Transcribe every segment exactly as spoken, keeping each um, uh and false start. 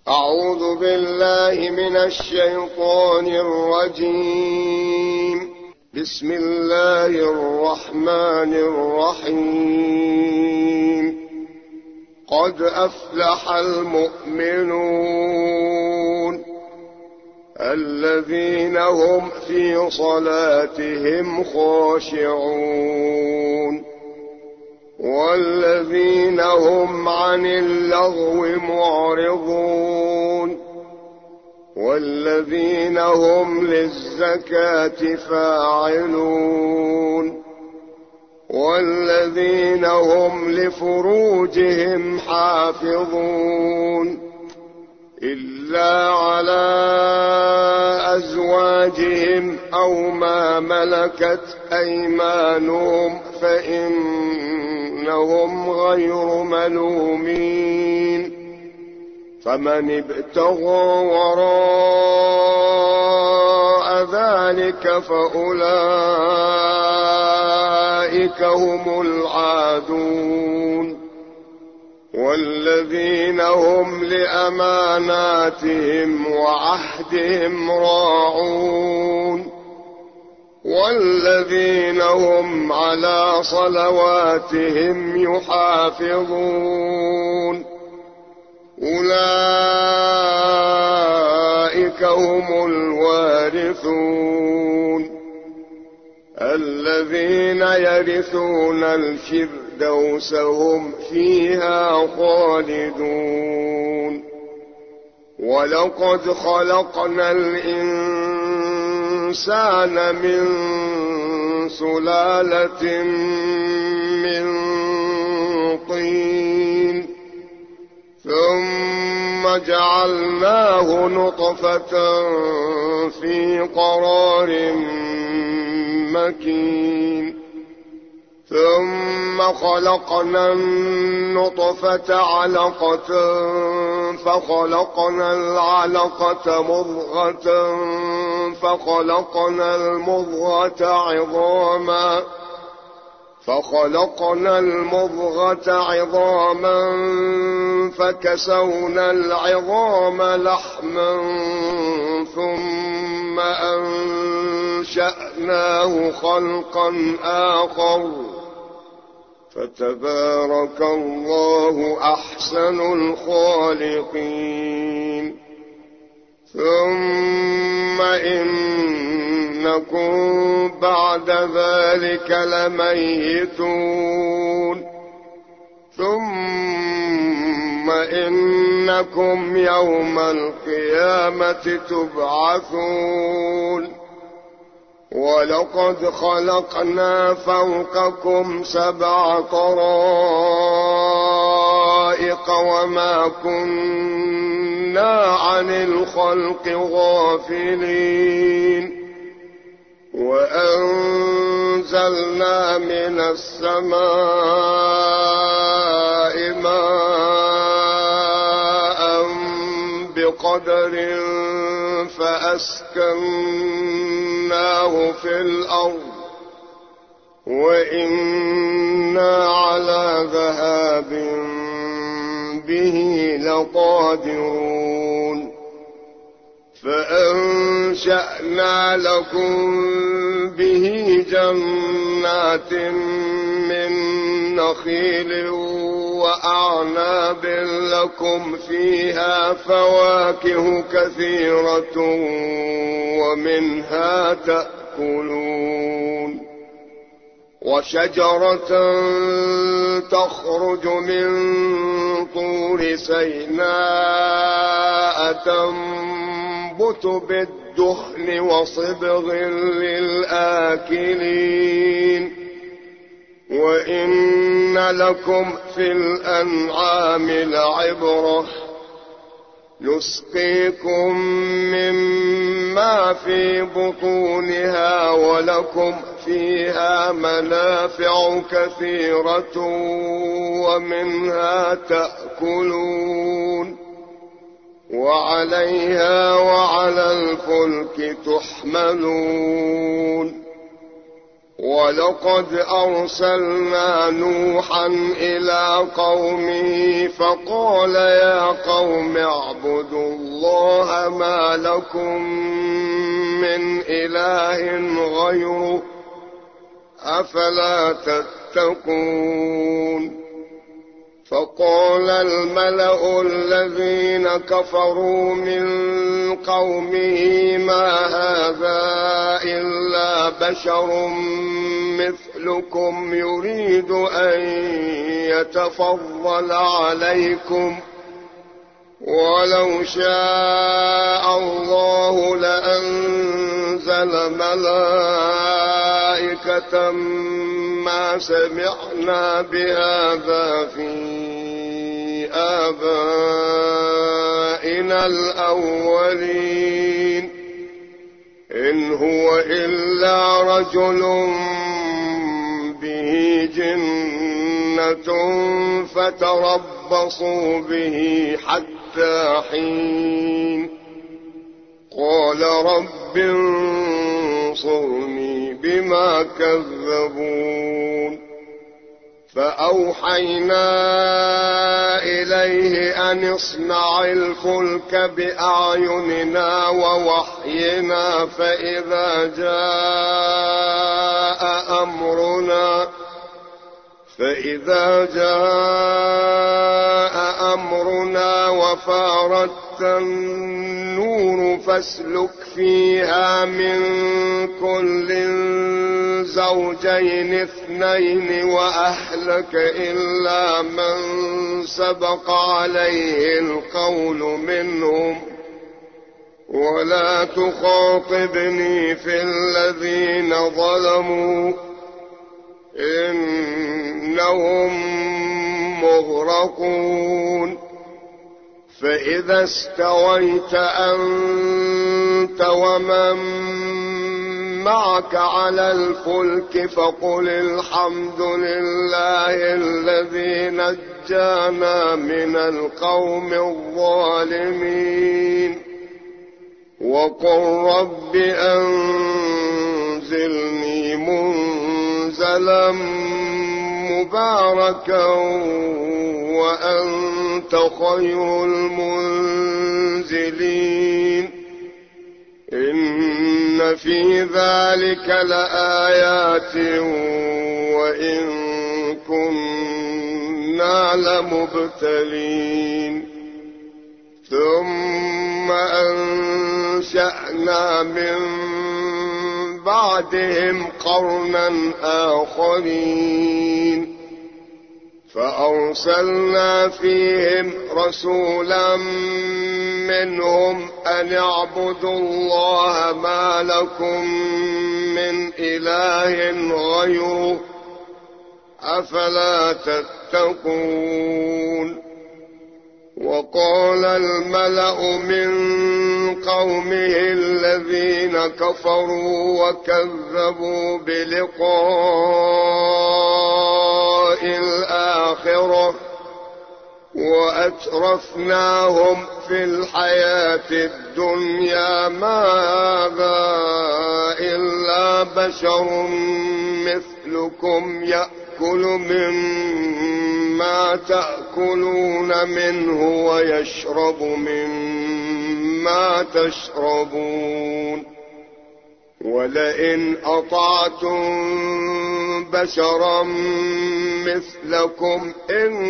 أعوذ بالله من الشيطان الرجيم. بسم الله الرحمن الرحيم. قد أفلح المؤمنون الذين هم في صلاتهم خاشعون والذين هم عن اللغو معرضون والذين هم للزكاة فاعلون والذين هم لفروجهم حافظون إلا على أزواجهم أو ما ملكت أيمانهم فإنهم غير ملومين. فمن ابتغى وراء ذلك فأولئك هم العادون والذين هم لأماناتهم وعهدهم راعون والذين هم على صلواتهم يحافظون أولئك هم الوارثون الذين يرثون الفردوس هم فيها خالدون. ولقد خلقنا الإنسان من سلالة من طين ثم جعلناه نطفة في قرار مكين ثم خلقنا النطفة علقة فخلقنا العلقة مضغة فخلقنا المضغة عظاما فخلقنا المضغة عظاما فكسونا العظام لحما ثم أنشأناه خلقا آخر فتبارك الله أحسن الخالقين. ثم إنكم بعد ذلك لميتون ثم إنكم يوم القيامة تبعثون. ولقد خلقنا فوقكم سبع طرائق وما كنا عن الخلق غافلين وأنزلنا من السماء ماء بقدر فأسكناه في الأرض وإنا على ذهاب به لقادرون. فأنشأنا لكم به جنات من نخيل وأعناب لكم فيها فواكه كثيرة ومنها تأكلون. وشجرة تخرج من طور سيناء تنبت بالدهن وصبغ للآكلين. وإن لكم في الأنعام لعبرة نسقيكم مما في بطونها ولكم فيها منافع كثيرة ومنها تأكلون وعليها وعلى الفلك تحملون. ولقد أرسلنا نوحا إلى قومه فقال يا قوم اعبدوا الله ما لكم من إله غيره أفلا تتقون. فقال الملأ الذين كفروا من قومه ما هذا إلا بشر مثلكم يريد أن يتفضل عليكم ولو شاء الله لأنزل ملائكة ما سمعنا بهذا في آبائنا الأولين إن هو إلا رجل به جنة فتربصوا به حتى حين. قال رب انصرني بما كذبون. فأوحينا إليه أن اصنع الفلك بأعيننا ووحينا فإذا جاء أمرنا فإذا جاء أمرنا وفارت النور فاسلك فيها من كل زوجين اثنين وأهلك إلا من سبق عليه القول منهم ولا تخاطبني في الذين ظلموا إنهم مغرقون. فإذا استويت أنت ومن معك على الفلك فقل الحمد لله الذي نجانا من القوم الظالمين وقل رب أنزلني منزلا مباركا وأنت خير المنزلين. إن في ذلك لآيات وإن كنا لمبتلين. ثم أنشأنا من بعدهم قرنا آخرين فأرسلنا فيهم رسولا منهم أن اعبدوا الله ما لكم من إله غيره أفلا تتقون. وقال الملأ من قومه الذين كفروا وكذبوا بلقاء الآخرة وأترفناهم في الحياة الدنيا ما هذا إلا بشر مثلكم يأكل مما تأكلون منه ويشرب مما تشربون ولئن أطعتم بشرا مثلكم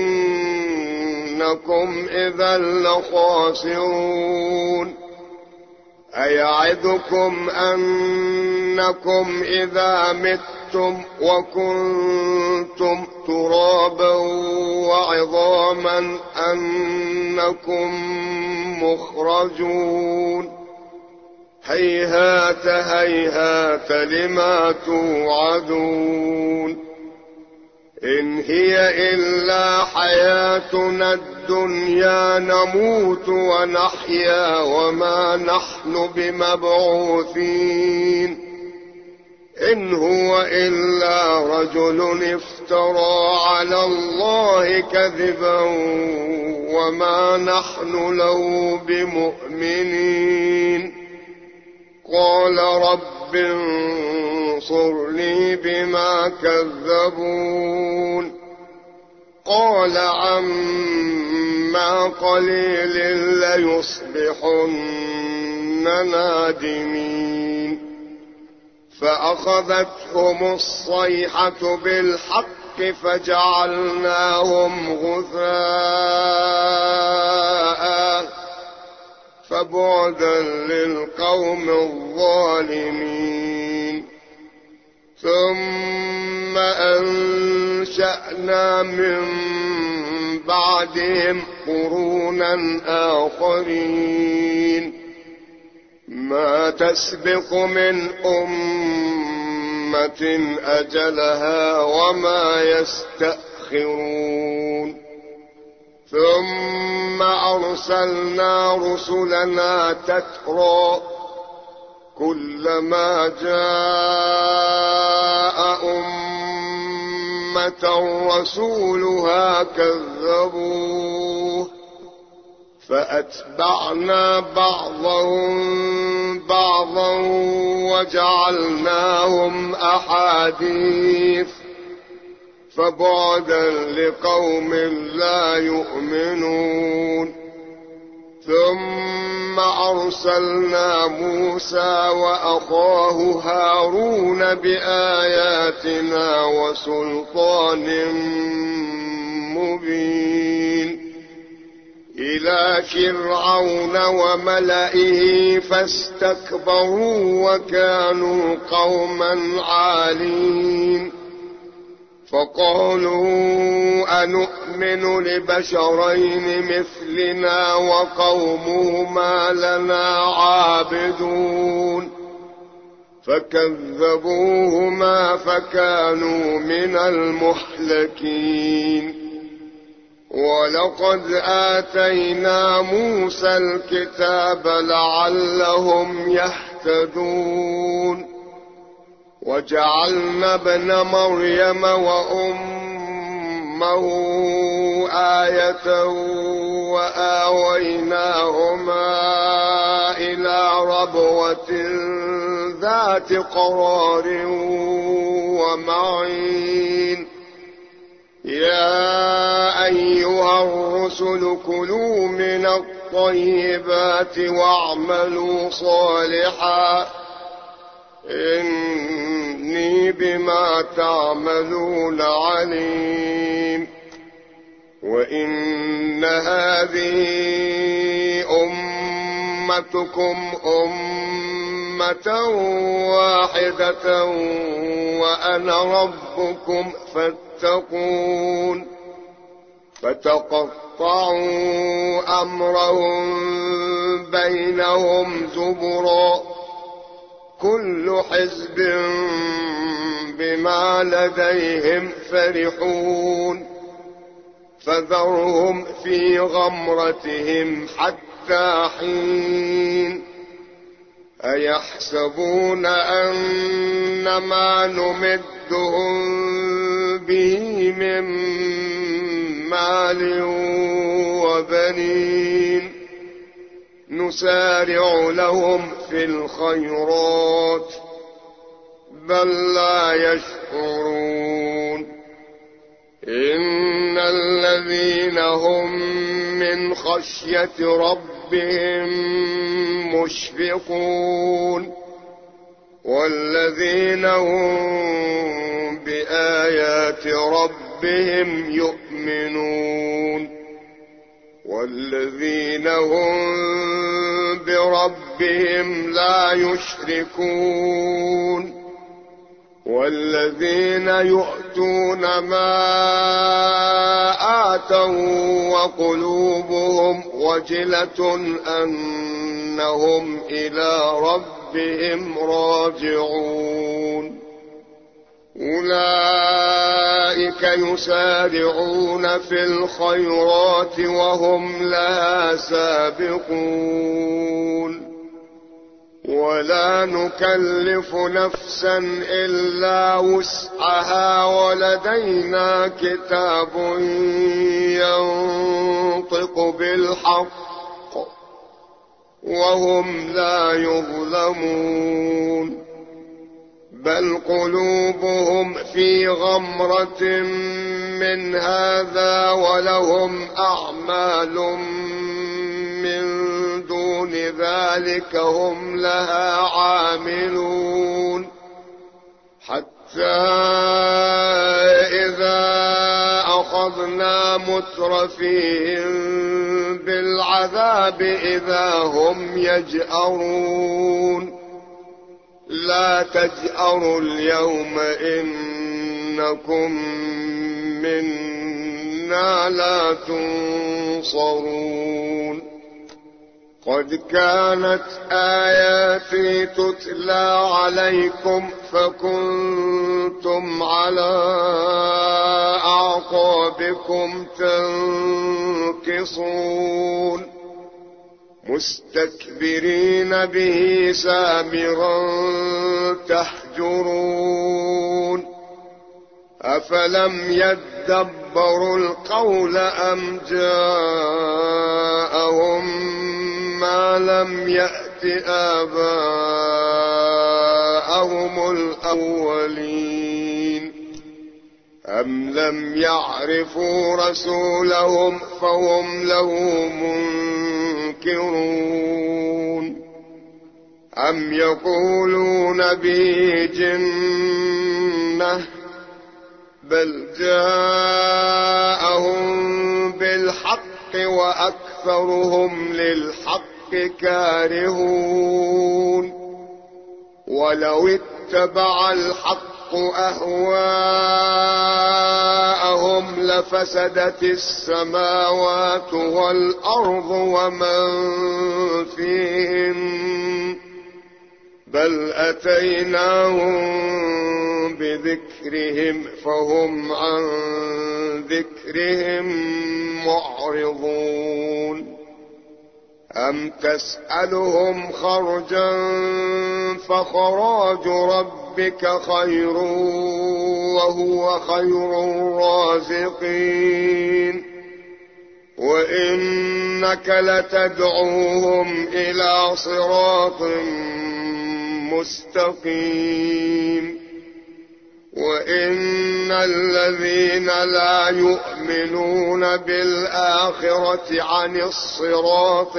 إنكم إذا لخاسرون. أيعدكم أنكم إذا متم وكنتم ترابا وعظاما أنكم مخرجون. هيهات هيهات لما توعدون. إن هي إلا حياتنا الدنيا نموت ونحيا وما نحن بمبعوثين. إن هو إلا رجل افترى على الله كذبا وما نحن له بمؤمنين. قال رب انصرني بما كذبون قال عما قليل ليصبحن نادمين فأخذتهم الصيحة بالحق فجعلناهم غثاء فبعدا للقوم الظالمين ثم أنشأنا من بعدهم قرونا آخرين ما تسبق من أمة أجلها وما يستأخرون ثم أرسلنا رسلنا تترى كلما جاء أمة رسولها كذبوه فأتبعنا بعضهم بعضا وجعلناهم أحاديث فبعدا لقوم لا يؤمنون ثم أرسلنا موسى وأخاه هارون بآياتنا وسلطان مبين إلى فرعون وملئه فاستكبروا وكانوا قوما عالين فقالوا أنؤمن لبشرين مثلنا وقومهما لنا عابدون فكذبوهما فكانوا من المهلكين ولقد آتينا موسى الكتاب لعلهم يهتدون وجعلنا ابن مريم وأمه آية وآويناهما إلى ربوة ذات قرار ومعين يا أيها الرسل كلوا من الطيبات واعملوا صالحا إني بما تعملون عليم وإن هذه أمتكم أمة واحدة وأنا ربكم فاتقون فتقطعوا أمرهم بينهم زبرا كل حزب بما لديهم فرحون فذرهم في غمرتهم حتى حين أيحسبون أن ما نمدهم به من مال وبنين نسارع لهم في الخيرات بل لا يشعرون إن الذين هم من خشية ربهم مشفقون والذين هم بآيات ربهم يؤمنون والذين هم بربهم لا يشركون والذين يؤتون ما آتوا وقلوبهم وجلة أنهم إلى ربهم راجعون أولئك يسارعون في الخيرات وهم لا سابقون ولا نكلف نفسا إلا وسعها ولدينا كتاب ينطق بالحق وهم لا يظلمون بل قلوبهم في غمرة من هذا ولهم أعمال من دون ذلك هم لها عاملون حتى إذا أخذنا مترفيهم بالعذاب إذا هم يجأرون لا تجأروا اليوم إنكم منا لا تنصرون قد كانت آياتي تتلى عليكم فكنتم على أعقابكم تنكصون مستكبرين به سامرا تهجرون أفلم يدبروا القول أم جاءهم ما لم يأت آباءهم الأولين أم لم يعرفوا رسولهم فهم له منكرون أم يقولون به جنة بل جاءهم بالحق وأكثرهم للحق كارهون ولو اتبع الحق أهواءهم لفسدت السماوات والأرض ومن فيهن بل أتيناهم بذكرهم فهم عن ذكرهم معرضون أم تسألهم خرجا فخراج ربك خير وهو خير الرازقين وإنك لتدعوهم إلى صراط مستقيم وإن الذين لا يؤمنون بالآخرة عن الصراط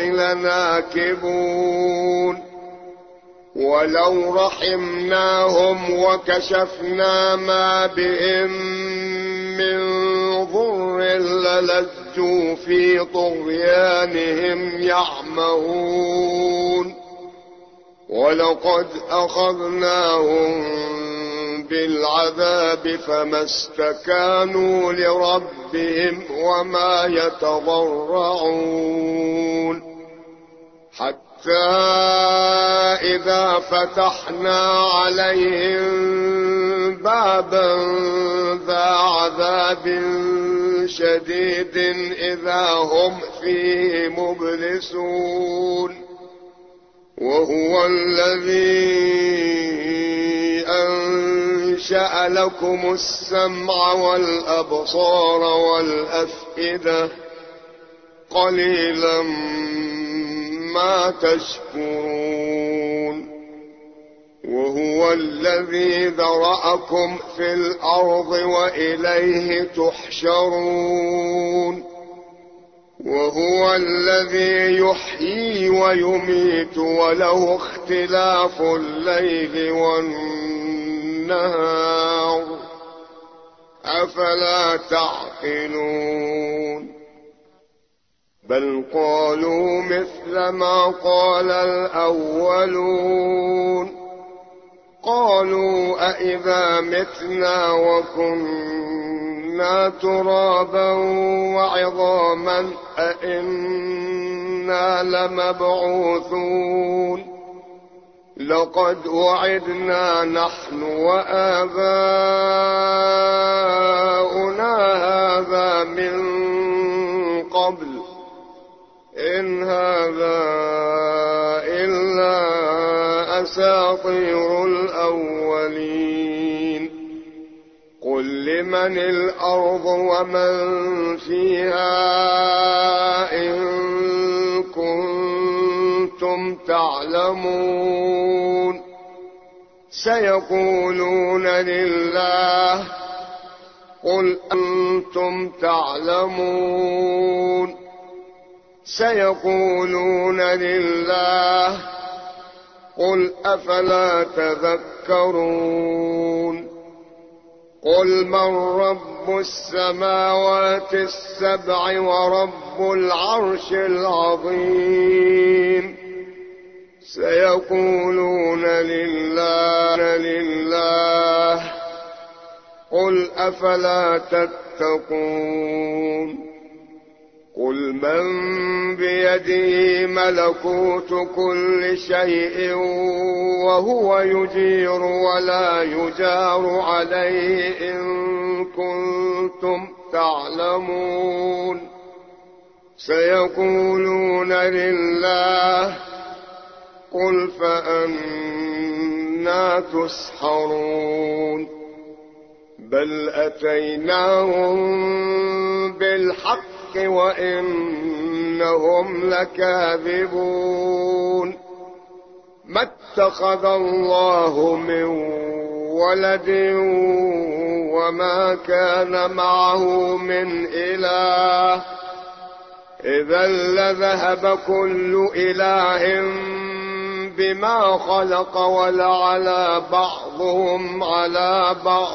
لناكبون ولو رحمناهم وكشفنا ما بهم من ضر للجوا في طغيانهم يعمهون ولقد أخذناهم بالعذاب فما استكانوا لربهم وما يتضرعون حتى إذا فتحنا عليهم بابا ذا عذاب شديد إذا هم فيه مبلسون وهو الذي أنشأ لكم السمع والأبصار والأفئدة قليلا ما تشكرون وهو الذي ذرأكم في الأرض وإليه تحشرون وهو الذي يحيي ويميت وله اختلاف الليل والنهار أفلا تعقلون بل قالوا مثل ما قال الأولون قالوا أئذا متنا وكنا ترابا وعظاما أئنا لمبعوثون لقد وعدنا نحن وآباؤنا هذا من قبل إن هذا إلا أساطير الأولين قل لمن الأرض ومن فيها إن كنتم تعلمون سيقولون لله قل أنتم تعلمون سيقولون لله قل أفلا تذكرون قل من رب السماوات السبع ورب العرش العظيم سيقولون لله لله قل أفلا تتقون قل من بيده ملكوت كل شيء وهو يجير ولا يجار عليه إن كنتم تعلمون سيقولون لله قل فأنى تسحرون بل أتيناهم بالحق وإنهم لكاذبون ما اتخذ الله من ولد وما كان معه من إله إذا لذهب كل إله بما خلق ولعلى بعضهم على بعض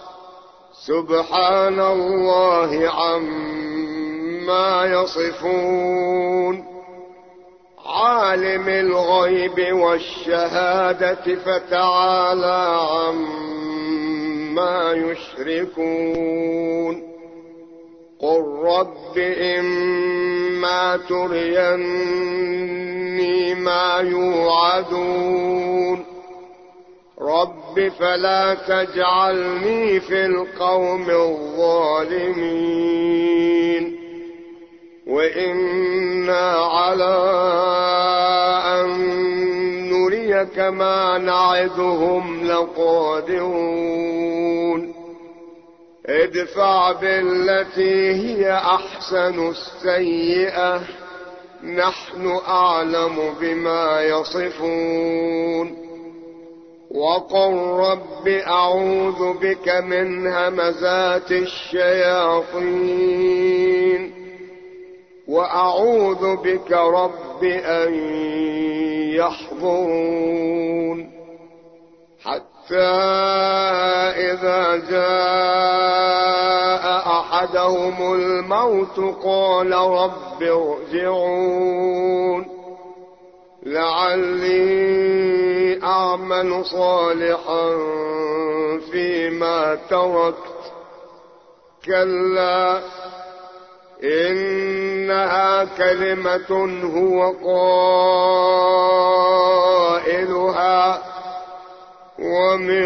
سبحان الله عما يصفون عالم الغيب والشهادة فتعالى عما يشركون قل رب إما تريني ما يوعدون رب فلا تجعلني في القوم الظالمين وإنا على أن نريك ما نعدهم لقادرون ادفع بالتي هي أحسن السيئة نحن أعلم بما يصفون وقل رب أعوذ بك من همزات الشياطين وأعوذ بك رب أن يحضرون حتى إذا جاء أحدهم الموت قال رب ارجعون لعلي أعمل صالحا فيما تركت كلا إنها كلمة هو قائلها ومن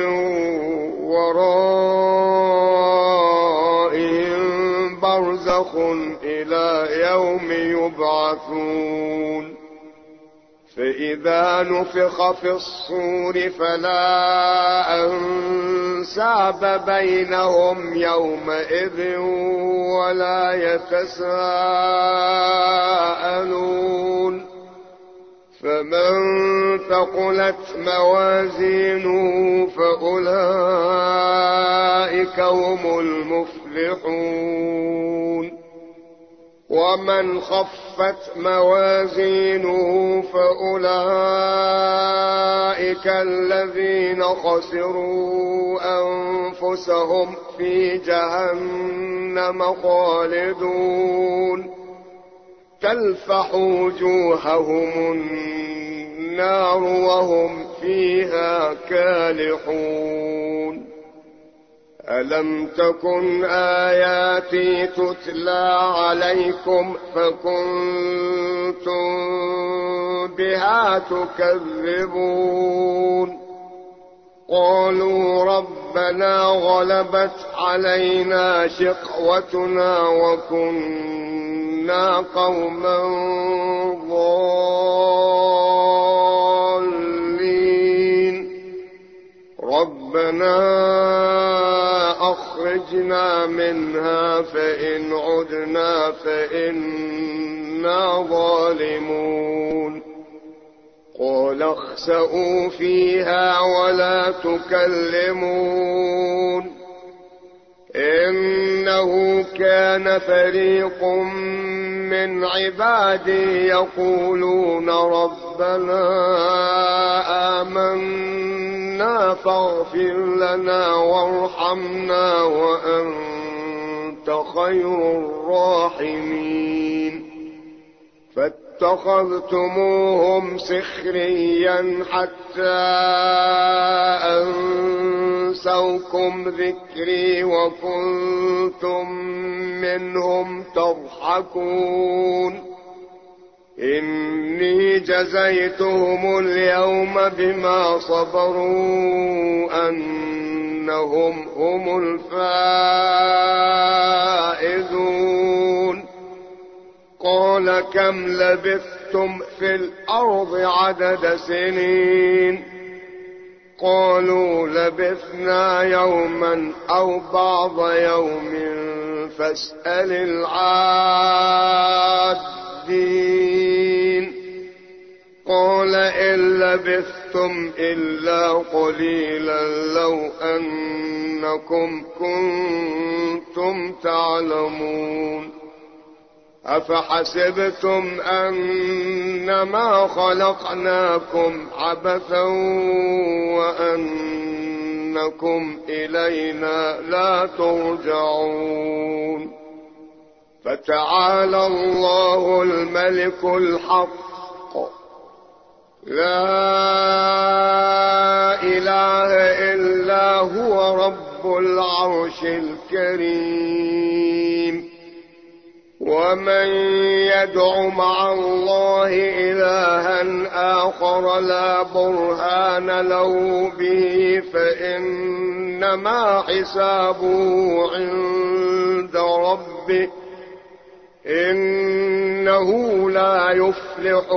ورائهم برزخ إلى يوم يبعثون فإذا نفخ في الصور فلا أنساب بينهم يومئذ ولا يتساءلون فمن ثقلت موازينه فأولئك هم المفلحون ومن خفت موازينه فأولئك الذين خسروا أنفسهم في جهنم خالدون تلفح وجوههم النار وهم فيها كالحون ألم تكن آياتي تتلى عليكم فكنتم بها تكذبون قالوا ربنا غلبت علينا شقوتنا وكنا قوما ضالين ربنا أخرجنا منها فإن عدنا فإنا ظالمون قال قال اخسئوا فيها ولا تكلمون إنه كان فريق من عبادي يقولون ربنا آمنا فاغفر لنا وارحمنا وأنت خير الراحمين فاتخذتموهم سخريا حتى أنسوكم ذكري وكنتم منهم تضحكون إني جزيتهم اليوم بما صبروا أنهم هم الفائزون قال كم لبثتم في الأرض عدد سنين قالوا لبثنا يوما أو بعض يوم فاسأل العادين قال إن لبثتم إلا قليلا لو أنكم كنتم تعلمون أفحسبتم أنما خلقناكم عبثا وأنكم إلينا لا ترجعون فتعالى الله الملك الحق لا إله إلا هو رب العرش الكريم ومن يدع مع الله إلها آخر لا برهان له به فإنما حسابه عند ربه إنه لا يفلح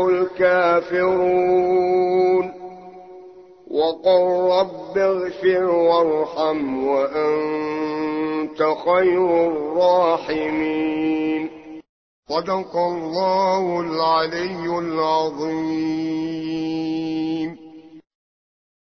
الكافرون وقل رب اغفر وارحم وأنت خير الراحمين صدق الله العلي العظيم.